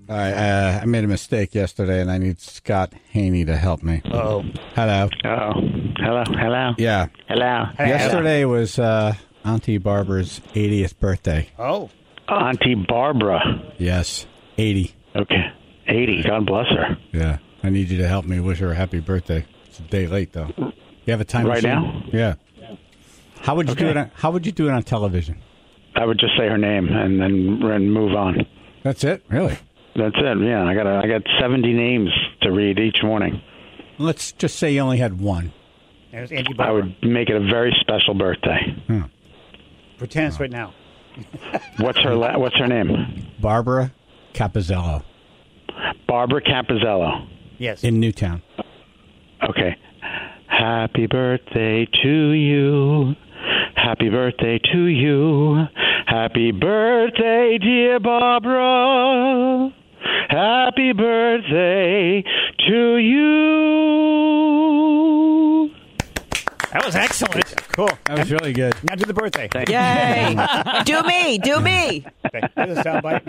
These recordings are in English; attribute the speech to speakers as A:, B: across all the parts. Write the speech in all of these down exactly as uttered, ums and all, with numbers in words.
A: All right, uh, I made a mistake yesterday, and I need Scott Haney to help me.
B: Uh-oh.
A: Hello.
C: Uh-oh. Hello, hello.
A: Yeah.
C: Hello.
A: Yesterday was uh, Auntie Barbara's eightieth birthday.
B: Oh.
C: Auntie Barbara.
A: Yes, eighty.
C: Okay. eighty. God bless her.
A: Yeah. I need you to help me wish her a happy birthday. It's a day late, though. You have a time
C: Right
A: machine?
C: now?
A: Yeah. How would you
C: Okay.
A: do it? On, how would you do it on television?
C: I would just say her name and then and move on.
A: That's it? Really?
C: That's it. Yeah, I got a, I got seventy names to read each morning.
A: Let's just say you only had one.
B: There's Auntie
C: I
B: Barbara.
C: would make it a very special birthday.
A: Hmm.
B: Pretend it's right now.
C: What's her la- What's her name?
A: Barbara Capizzello
C: Barbara Capizzello.
B: Yes.
A: in Newtown.
C: Okay. Happy birthday to you. Happy birthday to you. Happy birthday, dear Barbara. Happy birthday to you.
B: That was excellent. Cool.
A: That was really good.
B: Now do the birthday.
D: Yay. Do me. Do me.
B: Okay. There's a soundbite.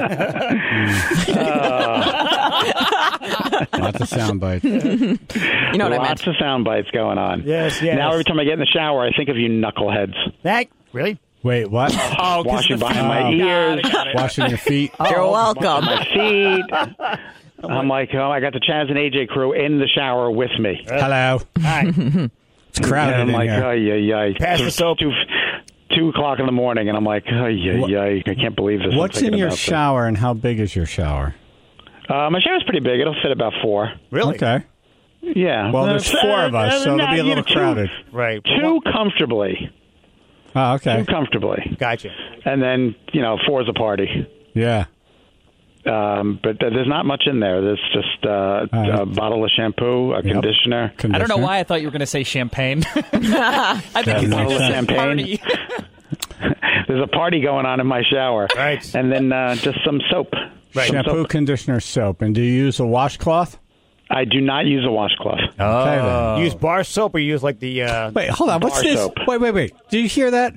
A: Lots of sound bites.
D: You know what I meant.
C: Lots of sound bites going on.
B: Yes, yes.
C: Now every time I get in the shower, I think of you knuckleheads.
B: That, really?
A: Wait, what?
B: Oh,
C: Washing
B: the
C: behind my
A: Oh.
C: ears.
A: Washing your feet.
D: You're welcome.
C: My feet. I'm like, oh, I got the Chaz and A J crew in the shower with me.
A: Hello.
B: Hi.
A: It's crowded
C: And I'm
A: in
C: like,
A: here.
C: ay, ay, ay.
B: Pass the soap.
C: Two, two o'clock in the morning, and I'm like, ay, ay, ay. I can't believe this. I'm
A: What's in
C: thinking
A: your
C: about this.
A: shower, and how big is your shower?
C: Uh, my shower's pretty big. It'll fit about four.
B: Really?
A: Okay.
C: Yeah.
A: Well,
C: Uh,
A: there's four of us,
C: uh,
A: so it'll
C: nah,
A: be a
C: you
A: little
C: know, two-
A: crowded.
B: Right.
C: Two comfortably.
A: Oh, okay.
C: Two comfortably.
B: Gotcha.
C: And then, you know, four's a party.
A: Yeah.
C: Um, but there's not much in there. There's just uh,
A: right.
C: a bottle of shampoo, a
A: Yep.
C: conditioner.
E: I don't know
A: Conditioner?
E: why I thought you were going to say champagne. I think
A: Yeah,
E: it's
A: makes
E: a
A: sense.
C: Champagne.
E: party.
C: There's a party going on in my shower.
B: Right.
C: And then uh, just some soap.
B: Right.
C: Some
A: Shampoo,
C: soap.
A: conditioner, soap. And do you use a washcloth?
C: I do not use a washcloth.
A: Okay, then.
B: You use bar soap or you use like the... Uh,
A: Wait, hold on. What's
C: Bar
A: this?
C: soap.
A: Wait, wait, wait. Did you hear that?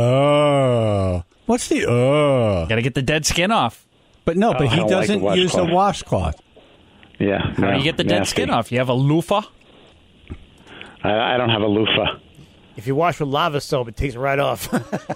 A: Oh. What's the oh?
E: Got to get the dead skin off.
A: But no, but
C: I
A: he
C: don't like
A: doesn't
C: the
A: use a
C: washcloth.
A: washcloth.
C: Yeah.
E: How do you get the dead skin off? You have a loofah?
C: I, I don't have a loofah.
B: if you wash with lava soap, it takes it right off.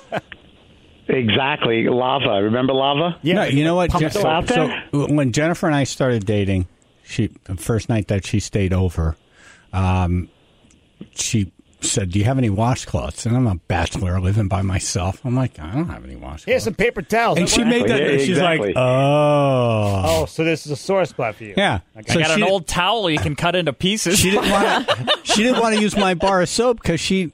C: Exactly. Lava. Remember lava?
B: Yeah.
A: No, you know what?
C: Pump
A: Je-
C: it out
A: so
C: there?
A: when Jennifer and I started dating, she the first night that she stayed over, um, she said, "Do you have any washcloths?" And I'm a bachelor living by myself. I'm like, I don't have any washcloths.
B: Here's some paper towels.
A: And she made that.
C: Yeah,
A: she's
C: exactly.
A: like, "Oh,
B: Oh, so this is a sore spot for you.
A: yeah."
B: Okay.
A: So
E: I got
A: she,
E: an old towel you can cut into pieces.
A: she didn't want to. She didn't want to use my bar of soap because she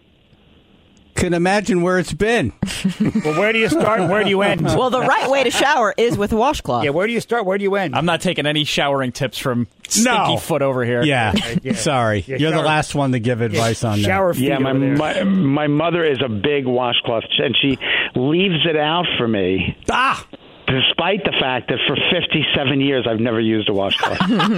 A: can imagine where it's been.
B: Well, where do you start and where do you end?
D: Well, the right way to shower is with a washcloth.
B: Yeah, where do you start? Where do you end?
E: I'm not taking any showering tips from Stinky
A: No.
E: Foot over here.
A: Yeah,
B: yeah.
A: sorry,
B: Yeah,
A: you're the
B: shower-
A: last one to give advice on that.
B: Shower feet
C: Yeah, my,
B: over there.
C: my my mother is a big washcloth, and she leaves it out for me,
A: Ah.
C: despite the fact that for fifty-seven years I've never used a washcloth.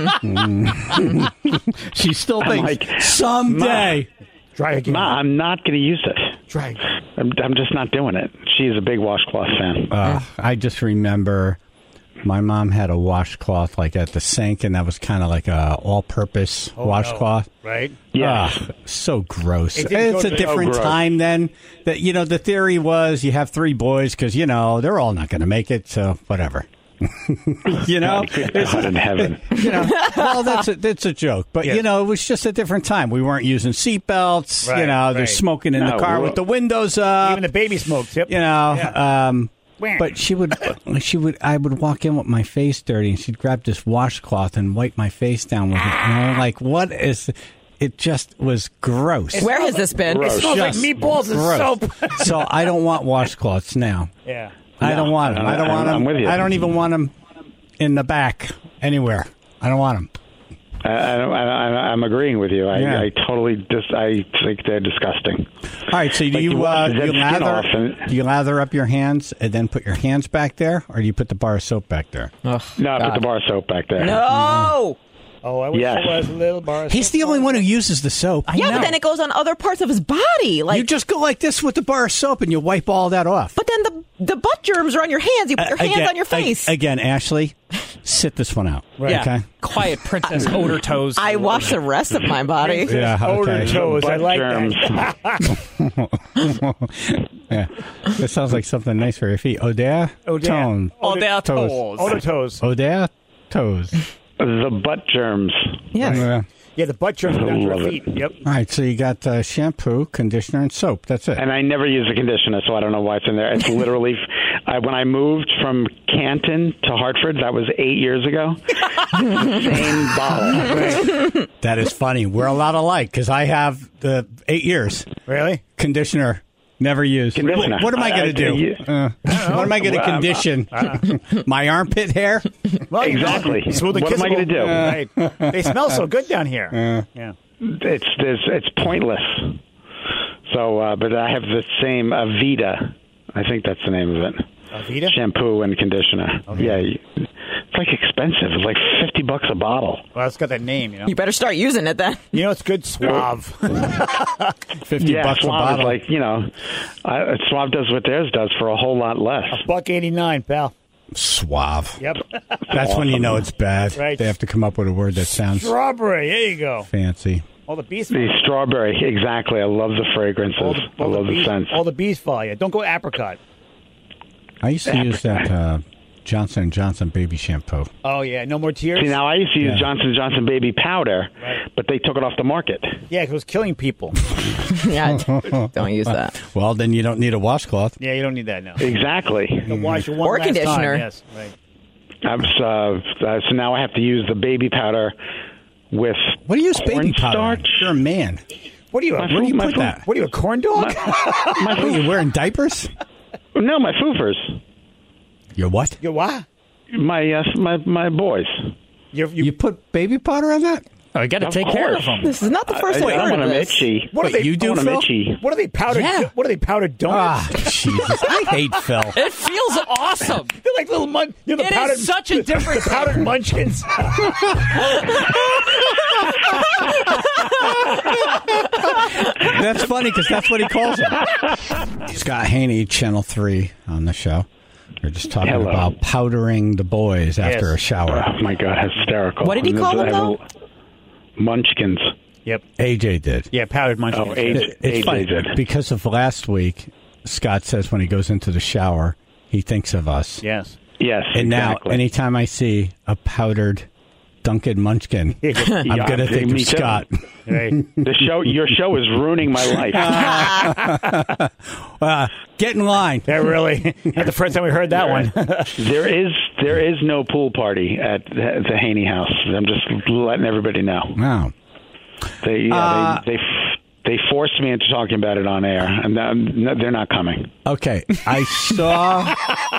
A: She still
C: I'm
A: thinks
C: like,
A: someday.
B: Try again.
C: Ma, I'm not going to use it.
B: Try again.
C: I'm, I'm just not doing it. She's a big washcloth fan.
A: Uh, I just remember my mom had a washcloth like at the sink, and that was kind of like a all-purpose
B: Oh,
A: washcloth.
B: no. Right?
C: Yeah.
A: Ah, so gross.
B: It didn't
A: It's
B: go
A: a
B: to-
A: different
C: So gross.
A: time then. That you know, the theory was you have three boys because you know they're all not going to make it, so whatever. you know,
C: Good God in heaven.
A: you know. Well, that's a that's a joke, but
B: Yeah.
A: you know, it was just a different time. We weren't using seatbelts.
B: Right,
A: you know, they're
B: right.
A: smoking in the
C: No,
A: car
C: we're-
A: with the windows up.
B: Even the baby smoke tip.
A: you know,
B: Yeah.
A: um,
B: Wah.
A: but she would, she would, I would walk in with my face dirty, and she'd grab this washcloth and wipe my face down with it. And I'm like, what is? It just was gross.
D: Where has this been?
C: Gross.
B: It smells like
A: Just
B: meatballs and
A: gross.
B: soap.
A: So I don't want washcloths now.
B: Yeah.
A: I don't
C: No,
A: want them. I don't
C: I-
A: want
C: I'm
A: them.
C: with you.
A: I don't even want them in the back anywhere. I don't want them.
C: I, I, don't- I, I, I'm agreeing with you. I,
A: Yeah.
C: I totally dis- I think they're disgusting.
A: All right. So do
C: Like
A: you
C: you wash
A: uh,
C: the
A: do
C: dead
A: you
C: skin
A: lather
C: off and-
A: do you lather up your hands and then put your hands back there, or do you put the bar of soap back there?
C: No, I put the bar soap back there.
D: No.
B: Oh, I wish
C: Yes.
B: it was a little bar. of
A: He's
B: soap.
A: the only one who uses the soap.
D: Yeah,
E: know.
D: but then it goes on other parts of his body. Like,
A: You just go like this with the bar of soap and you wipe all that off.
D: but then the The butt germs are on your hands. You put your
A: Uh,
D: hands
A: again-
D: on your face.
A: ag- Again, Ashley, sit this one out.
E: Yeah.
A: Okay.
E: Quiet princess odor toes.
D: I wash the rest of my body.
A: Yeah.
B: Odor
A: Okay.
B: toes. I
C: Butt
B: like
C: germs.
B: that.
A: Yeah. That sounds like something nice for your feet. Odea
B: Odea.
A: tone.
E: Odor
A: toes.
E: toes.
B: Odor toes.
A: Odea toes.
C: The butt germs.
D: Yes.
A: Yeah.
B: Yeah, the butt germs are down to
C: Love
B: your
C: it.
B: feet. Yep.
A: All right. So you got uh, shampoo, conditioner, and soap. That's it.
C: And I never use a conditioner, so I don't know why it's in there. It's literally, I, when I moved from Canton to Hartford, that was eight years ago. Same bottle.
A: That is funny. We're a lot alike because I have the eight years
B: Really?
A: conditioner. Never used.
C: Conditioner.
A: What, what am I
C: I-
A: going to
C: I-
A: do?
C: you-
A: Uh, what am I going to
C: Well, I'm-
A: condition? My armpit hair?
B: Well,
C: Exactly.
B: Smooth and
C: What am I
B: kissable.
C: gonna do?
B: Right. They smell so good down here. Yeah.
C: It's there's, it's pointless. So, uh, but I have the same Avita. I think that's the name of it.
B: Avita?
C: Shampoo and conditioner. Yeah, you- it's like expensive. It's like fifty bucks a bottle.
B: Well, it's got that name, you know.
D: You better start using it then.
B: You know, it's good Suave.
A: Fifty
C: Yeah,
A: bucks a
C: Suave is
A: bottle.
C: like you know, uh, Suave does what theirs does for a whole lot less.
B: Buck eighty-nine, pal.
A: Suave.
B: Yep.
A: That's when you know it's bad.
B: Right.
A: They have to come up with a word that sounds
B: Strawberry. There you go.
A: fancy.
B: All the bees.
C: The strawberry, exactly. I love the fragrances.
B: All the,
C: I
B: all
C: love
B: the
C: the,
B: bees,
C: scents.
B: all the bees follow you. Don't go apricot.
A: I used to use that uh, Johnson and Johnson baby shampoo.
B: Oh yeah, no more tears.
C: See, now I used to use
A: Yeah.
C: Johnson and Johnson baby powder,
B: Right.
C: but they took it off the market.
B: Yeah, 'cause it was killing people.
D: Yeah, don't use that.
A: Well, then you don't need a washcloth.
B: Yeah, you don't need that now.
C: Exactly.
B: You wash it one
D: Or
B: last
D: conditioner.
B: Time. Yes, right.
C: I'm, uh, uh, so now I have to use the baby powder with
A: What do you use baby powder on?
C: cornstarch.
A: You're a man.
B: What are you?
C: My
B: What are you?
C: food- my
A: put
C: food-
A: that?
B: What are you? A corn dog?
C: My
A: What, are you wearing diapers?
C: No, my foofers.
A: Your what?
B: You what?
C: My uh, my my boys.
B: You, you,
A: You put baby powder on that?
E: Oh, you got to
C: Of
E: take care of
C: course.
E: them.
D: This is not the first
C: I,
D: time
C: I
D: I've
C: don't
D: heard
C: want
D: of
C: them
D: this.
C: itchy.
B: what are
A: Wait,
B: they?
A: you do,
C: I want them
A: Phil?
C: itchy.
B: What are they powdered?
E: Yeah.
B: What are they powdered donuts?
A: Ah, Jesus. I hate Phil.
E: It feels awesome.
B: They're like little mun. You know, the
E: It is
B: powdered,
E: such a different
B: the powdered munchkins.
A: That's funny because that's what he calls him. Scott Haney, Channel three on the show. We're just talking
C: Hello.
A: about powdering the boys after
B: Yes.
A: a shower.
C: Oh my God, hysterical!
D: What did he
C: And
D: call
C: there's-
D: them,
C: I have a- Munchkins.
B: Yep.
A: A J did.
B: Yeah, powdered munchkins.
C: Oh, A J,
A: It- it's
C: A J
A: funny
C: did.
A: because of last week. Scott says when he goes into the shower, he thinks of us.
B: Yes.
C: Yes,
A: And
C: exactly.
A: now, anytime I see a powdered Dunkin' Munchkin, I'm
C: Yeah,
A: going to think
C: me
A: of
C: too.
A: Scott.
B: Right.
C: The show, your show is ruining my life.
A: Uh, get in line.
B: Yeah, really. Not the first time we heard that one.
C: there is there is no pool party at the, the Haney house. I'm just letting everybody know.
A: Wow.
C: They yeah,
A: Uh,
C: they, they they forced me into talking about it on air, and now- they're not coming.
A: Okay, I saw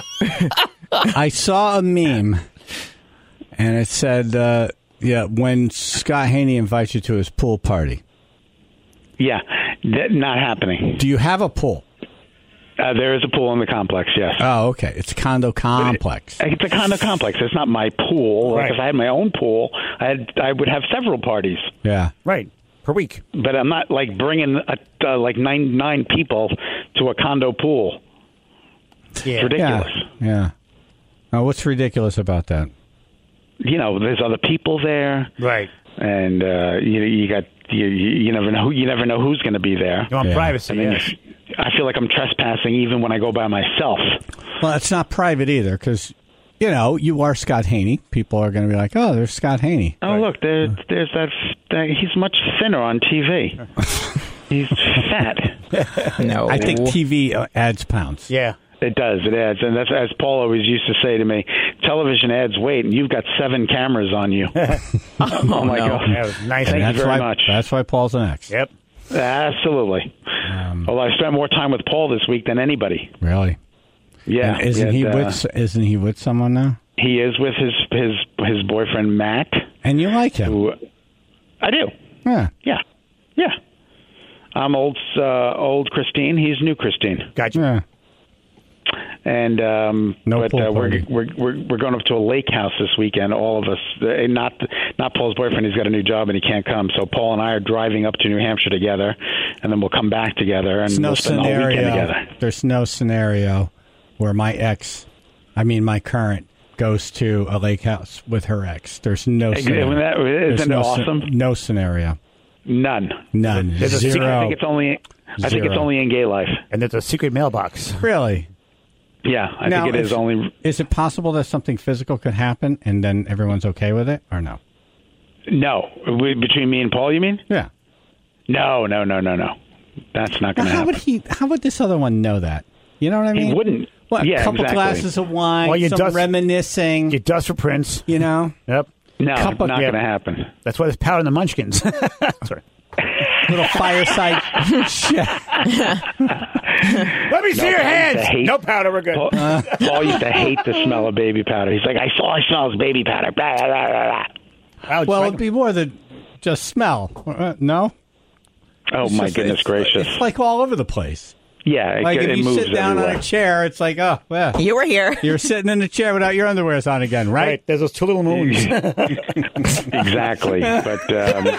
A: I saw a meme, and it said, uh, "Yeah, when Scott Haney invites you to his pool party,
C: Yeah, that, not happening.
A: do you have a pool?"
C: Uh, there is a pool in the complex. Yes.
A: Oh, okay, it's a condo complex.
C: It's a condo complex. It's not my pool. Like
B: Right.
C: if I had my own pool, I had, I would have several parties.
A: Yeah,
B: Right. Per week.
C: But I'm not like bringing a, uh, like nine nine people to a condo pool.
B: Yeah.
C: Ridiculous.
A: yeah, yeah. Oh, what's ridiculous about that?
C: You know, there's other people there,
B: Right.
C: and uh, you you got you you you never know you never know who's going to be there.
B: You want
A: Yeah.
B: privacy,
C: I mean,
B: yes.
C: I feel like I'm trespassing even when I go by myself.
A: Well, it's not private either, because you know you are Scott Haney. People are going to be like, "Oh, there's Scott Haney."
C: Oh, look, there, there's that, that. He's much thinner on T V. He's fat.
D: No.
A: I think T V uh, adds pounds.
B: Yeah.
C: It does. It adds, and that's as Paul always used to say to me. Television adds weight, and you've got seven cameras on you. oh my
D: no.
C: God!
B: That was nice.
C: Thank
A: that's
C: you very
A: why.
C: much.
A: That's why Paul's an ex.
B: Yep.
C: Absolutely.
A: Um,
C: Although I spent more time with Paul this week than anybody.
A: Really?
C: Yeah,
A: And isn't he
C: uh,
A: with? Isn't he with someone now?
C: He is with his his his boyfriend Matt.
A: And you like him?
C: Who I do.
A: Yeah.
C: Yeah, yeah. I'm old uh, old Christine. He's new Christine.
B: Gotcha.
A: Yeah.
C: And um,
A: No
C: but
A: pool
C: uh, we're,
A: party.
C: we're we're we're going up to a lake house this weekend. All of us, uh, not not Paul's boyfriend. He's got a new job and he can't come. So Paul and I are driving up to New Hampshire together, and then we'll come back together and
A: There's no
C: we'll spend the whole weekend
A: scenario.
C: together.
A: There's no scenario where my ex, I mean my current, goes to a lake house with her ex. There's no scenario.
C: Isn't that,
A: There's
C: isn't it
A: no, sce-
C: awesome?
A: no scenario.
C: None.
A: None.
B: There's a secret-
A: Zero.
C: I think it's only. I think it's
A: Zero.
C: only in gay life.
B: And there's a secret mailbox.
A: Really?
C: Yeah, I
A: Now,
C: think it
A: if-
C: is only.
A: Is it possible that something physical could happen and then everyone's okay with it, or no?
C: No, We- between me and Paul, you mean?
A: Yeah.
C: No, no, no, no, no. That's not
A: Now,
C: going to
A: how
C: happen.
A: would he? How would this other one know that? You know what I mean?
C: He wouldn't.
A: What?
C: Yeah,
A: a couple
C: exactly.
A: glasses of wine,
B: Well, you
A: some
B: dust-
A: reminiscing.
B: You dust for Prince.
A: You know,
B: Yep.
C: No,
A: couple-
C: not
B: yeah.
C: going to happen.
B: That's why there's powder in the Munchkins. Sorry.
A: little fireside chat.
B: Let me see
C: No,
B: your
C: I used to
B: hands.
C: hate-
B: No powder. We're good.
C: Paul, Paul used to hate the smell of baby powder. He's like, I saw I smell is baby powder. Blah, blah, blah, blah.
B: Wow,
A: Well,
B: Frank-
A: it'd be more than just smell. Uh, no.
C: Oh
A: It's
C: my
A: just-
C: goodness
A: it's-
C: gracious!
A: It's like all over the place.
C: yeah, it,
A: Like
C: it
A: if you
C: moves
A: sit down
C: everywhere.
A: on a chair, it's like, oh, well,
D: You were here.
A: you're sitting in the chair without your underwears on again, right?
B: right. There's those two little moons.
C: Exactly, but um,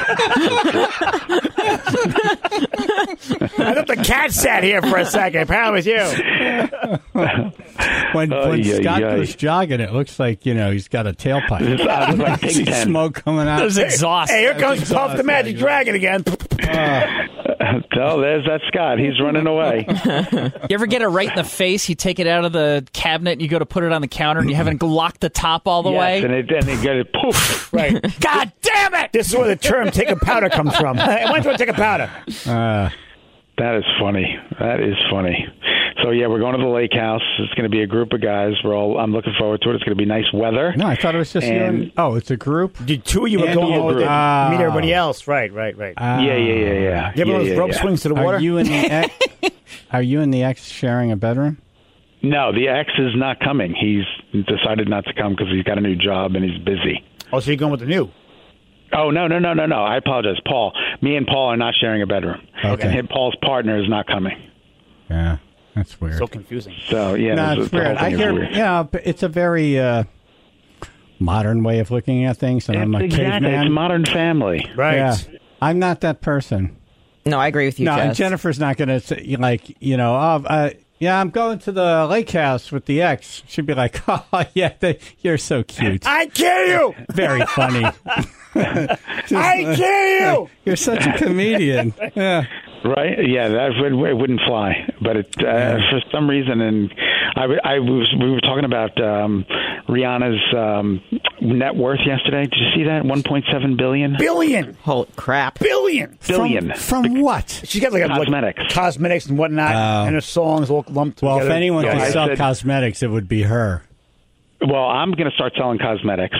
B: I thought the cat sat here for a second. Apparently it was you.
A: When,
C: Ay,
A: when
C: ay,
A: Scott
C: ay.
A: goes jogging, it looks like, you know, he's got a tailpipe.
C: It's- I look like
A: You see
C: Pigpen.
A: smoke coming out.
E: There's exhaust.
B: Hey, here comes
A: That's
B: Puff the
A: exhaust,
B: Magic
A: yeah,
B: Dragon again.
C: oh, there's that Scott. He's running away.
E: You ever get it right in the face? You take it out of the cabinet and you go to put it on the counter and you haven't locked the top all the
C: yes,
E: way.
C: and it and it got it poof.
B: Right.
E: God damn it!
B: This is where the term "take a powder" comes from. When's one take a powder?
A: Uh,
C: That is funny. That is funny. So yeah, we're going to the lake house. It's going to be a group of guys. We're all. I'm looking forward to it. It's going to be nice weather.
A: no, I thought it was just you.
C: And-
A: And, oh, it's a group?
B: The two of you were
A: And
B: going
A: you
B: over
C: group.
B: to
A: Ah.
B: meet everybody else. Right, right, right.
A: Ah.
C: Yeah, yeah, yeah, yeah.
B: you ever
C: yeah,
B: those
C: yeah,
B: rope
C: yeah.
B: swings to the water?
A: Are you and the ex, are you and the ex sharing a bedroom?
C: No, the ex is not coming. He's decided not to come because he's got a new job and he's busy.
B: Oh, so you're going with the new?
C: Oh no, no, no, no, no! I apologize, Paul. Me and Paul are not sharing a bedroom.
A: Okay.
C: And Paul's partner is not coming.
A: Yeah, that's weird.
B: So confusing.
C: So yeah,
A: no,
C: this-
A: it's
C: the whole
A: weird. I
C: thing is
A: hear,
C: weird.
A: yeah, but it's a very uh, modern way of looking at things, and I'm a
C: It's exactly.
A: caveman.
C: It's Modern Family.
B: Right.
A: Yeah, I'm not that person.
D: No, I agree with you,
A: no, and
D: Jess.
A: Jennifer's not going to say, like, you know, oh, uh, yeah, I'm going to the lake house with the ex. She'd be like, oh, yeah, they, you're so cute.
B: I kill you!
A: Very funny.
B: I kill you!
A: You're such a comedian. Yeah.
C: Right? Yeah, that would, it wouldn't fly. But it, uh, for some reason, and I, w- I was, we were talking about um, Rihanna's um, net worth yesterday. Did you see that? one point seven billion dollars.
B: Billion!
D: Holy crap.
B: Billion!
C: Billion.
A: From, from what?
B: She's got like a,
C: Cosmetics.
B: Like, cosmetics and whatnot,
A: Oh.
B: and her songs all lumped
A: Well,
B: together.
A: if anyone
C: Yeah,
A: could
C: I
A: sell
C: said-
A: cosmetics, it would be her.
C: Well, I'm going to start selling cosmetics,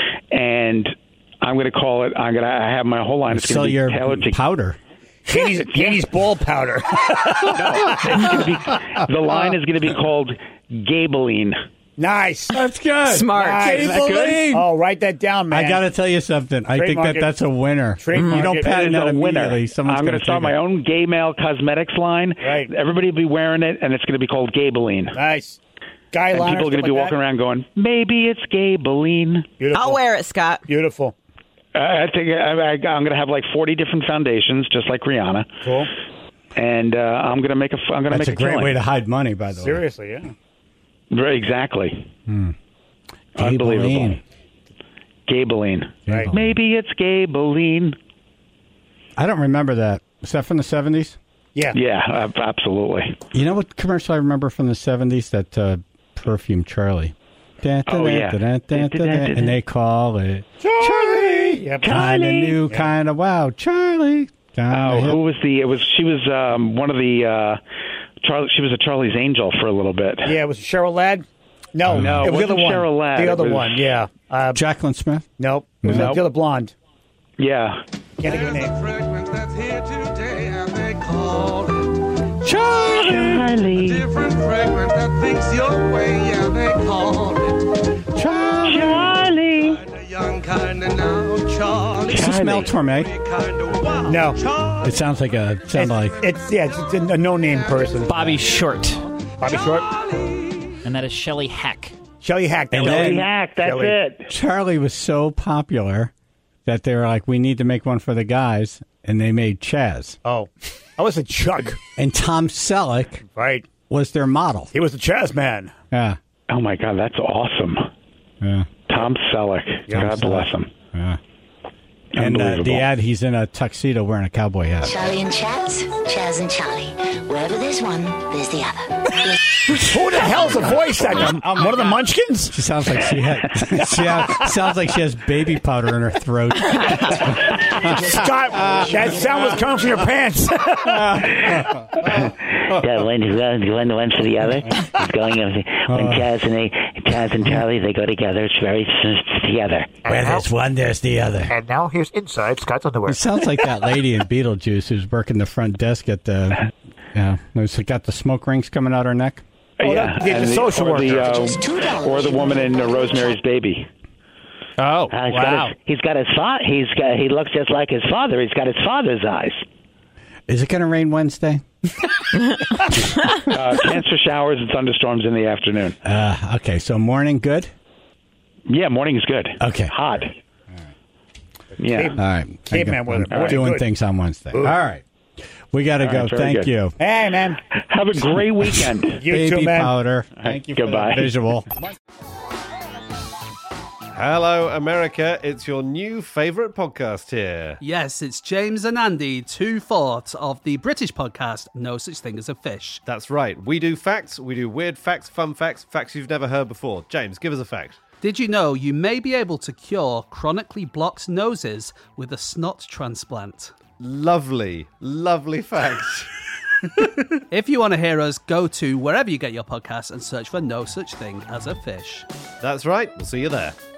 C: and I'm going to call it. I'm going to. I have my whole line. It's going
A: Sell
C: to be
A: your
C: tailored to.
A: powder.
B: Katie's, Katie's ball powder.
C: It's gonna be, the line is going to be called Gabeline.
B: Nice.
A: That's good.
D: Smart.
B: Nice.
A: Is that good?
B: Oh, write that down, man.
A: I got to tell you something. I think
B: Trademark
A: that
B: it.
A: that's a winner.
B: Trademark
A: You don't
B: it.
A: patent
C: It is
A: that
C: a winner.
A: immediately. Someone's
C: I'm going
A: gonna
C: to start
A: take
C: my
A: it.
C: own gay male cosmetics line.
B: Right.
C: Everybody will be wearing it, and it's going to be called Gabeline.
B: Nice. Guy
C: And
B: liner,
C: people are going to
B: stuff
C: be
B: like
C: walking
B: that.
C: around going, maybe it's Gabeline.
B: Beautiful.
D: I'll wear it, Scott.
B: Beautiful.
C: Uh, I think I, I, I'm going to have like forty different foundations, just like Rihanna,
B: Cool.
C: and uh, I'm going to make a. f- I'm going to
A: That's
C: make
A: a
C: a,
A: great
C: killing.
A: way to hide money, by the way.
B: Seriously, yeah.
C: Right, exactly. Unbelievable.
A: Gabeline.
C: Gabeline.
B: Right.
C: Maybe it's Gabeline.
A: I don't remember that. Was that from the seventies?
B: Yeah.
C: Yeah, uh, absolutely.
A: You know what commercial I remember from the seventies? That uh, perfume Charlie.
C: Oh, yeah.
A: And they call it
B: Charlie. Yep.
A: kind of new, kind of wow. Charlie.
C: Oh,
A: Kinda
C: who
A: hip.
C: was the? It was she was um, one of the uh, Charlie. She was a Charlie's Angel for a little bit.
B: Yeah, it was Cheryl Ladd? No,
C: No,
B: it
C: it
B: was the other
C: wasn't
B: one.
C: Cheryl Ladd.
B: The
C: It
B: other
C: was-
B: one, yeah. Uh,
A: Jacqueline Smith?
B: nope. It was
C: Nope.
B: the other blonde.
C: Yeah.
B: Can't think of her name.
F: Fragrance that's here today, and they call it
C: Charlie.
F: different fragrance that thinks your way, yeah, they call it
C: Charlie.
F: the young kind of now, Charlie.
A: Does it smell Torme?
F: Kind of wow.
B: No.
F: Charlie.
A: It sounds like a sound like
B: It's, yeah, it's, it's a no-name person.
E: Bobby Short.
B: Bobby Short.
E: And that is Shelley Hack.
B: Shelley Hack.
A: And
B: Shelley
A: then-
C: Hack. That's
B: Shelley.
C: it.
A: Charlie was so popular that they were like, we need to make one for the guys, and they made Chaz.
B: Oh. I was a Chuck.
A: And Tom Selleck
B: Right.
A: was their model.
B: He was the Chaz man.
A: Yeah.
C: Oh my God, that's awesome.
A: Yeah.
C: Tom Selleck. God bless him.
A: Yeah. And uh, the
C: Unbelievable.
A: ad, he's in a tuxedo wearing a cowboy hat.
G: Charlie and Chaz, Chaz and Charlie. Wherever there's one, there's the other. There's-
B: Who the hell's the voice actor?
A: Oh, my
B: One of the
A: God.
B: Munchkins?
A: She sounds like she had. She ha- sounds like she has baby powder in her throat.
B: Scott, that sound was coming from your pants.
H: Yeah, one, one, one to the other. It's going when Chaz and they, Chaz and Charlie, they go together. It's very s- together.
A: Where there's one, there's the other.
B: And now here's inside Scott's underwear.
A: It sounds like that lady in Beetlejuice who's working the front desk at the. Yeah, who's got the smoke rings coming out her neck.
C: yeah,
B: the- the
C: and
B: social
C: or the,
B: worker.
G: Just two
C: uh,
G: dollars.
C: or the woman in uh, Rosemary's Baby.
E: Oh,
H: Uh, he's
E: wow.
H: got his, he's got his fa- He's got. He looks just like his father. He's got his father's eyes.
A: Is it going to rain Wednesday?
C: Uh, cancer showers and thunderstorms in the afternoon.
A: Uh, okay, so morning good.
C: Yeah, morning is good.
A: Okay.
C: Hot. Yeah.
A: All right,
B: Caveman weather.
A: I'm
B: Morning
A: doing
B: good.
A: things on Wednesday. All right, we got to
C: All
A: go.
C: right, very
A: Thank
C: good.
A: you,
B: Hey, man.
C: Have a great weekend.
B: You
A: baby
B: too, man.
A: powder. Thank you for
C: Goodbye.
A: the visual.
I: Hello, America. It's your new favourite podcast here.
J: Yes, it's James and Andy, two-fourths of the British podcast No Such Thing as a Fish.
I: That's right. We do facts. We do weird facts, fun facts, facts you've never heard before. James, give us a fact.
J: Did you know you may be able to cure chronically blocked noses with a snot transplant?
I: Lovely, lovely facts.
J: If you want to hear us, go to wherever you get your podcasts and search for No Such Thing as a Fish.
I: That's right. We'll see you there.